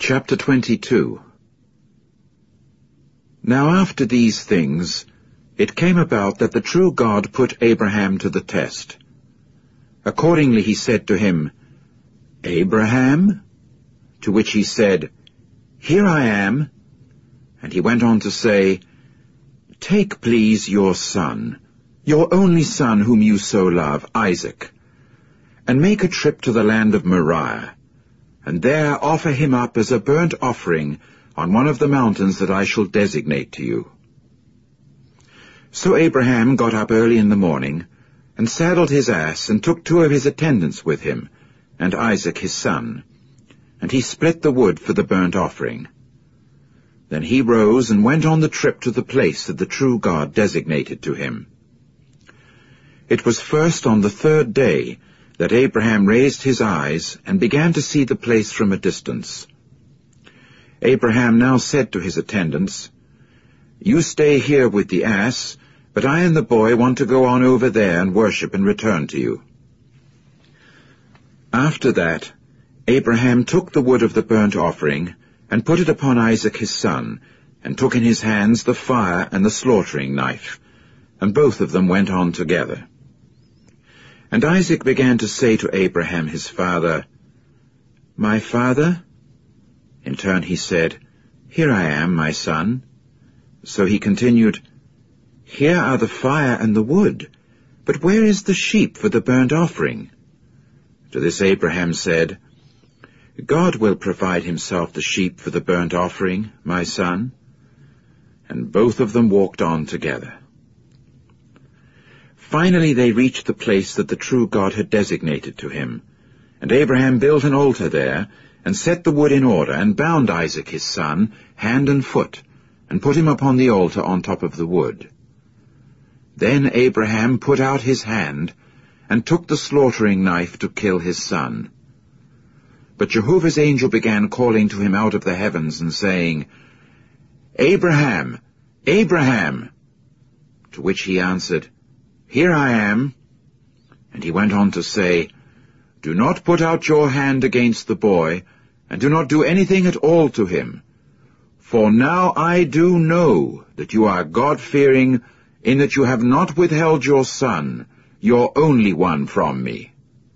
Chapter 22. Now after these things, it came about that the true God put Abraham to the test. Accordingly he said to him, "Abraham?" To which he said, "Here I am." And he went on to say, "Take, please, your son, your only son whom you so love, Isaac, and make a trip to the land of Moriah, and there offer him up as a burnt offering on one of the mountains that I shall designate to you." So Abraham got up early in the morning, and saddled his ass, and took 2 of his attendants with him, and Isaac his son, and he split the wood for the burnt offering. Then he rose and went on the trip to the place that the true God designated to him. It was first on the 3rd day that Abraham raised his eyes and began to see the place from a distance. Abraham now said to his attendants, "You stay here with the ass, but I and the boy want to go on over there and worship and return to you." After that, Abraham took the wood of the burnt offering, and put it upon Isaac his son, and took in his hands the fire and the slaughtering knife, and both of them went on together. And Isaac began to say to Abraham his father, "My father?" In turn he said, "Here I am, my son." So he continued, "Here are the fire and the wood, but where is the sheep for the burnt offering?" To this Abraham said, "God will provide himself the sheep for the burnt offering, my son." And both of them walked on together. Finally they reached the place that the true God had designated to him, and Abraham built an altar there, and set the wood in order, and bound Isaac his son, hand and foot, and put him upon the altar on top of the wood. Then Abraham put out his hand, and took the slaughtering knife to kill his son. But Jehovah's angel began calling to him out of the heavens, and saying, "Abraham, Abraham!" To which he answered, "Here I am." And he went on to say, "Do not put out your hand against the boy, and do not do anything at all to him. For now I do know that you are God-fearing, in that you have not withheld your son, your only one, from me."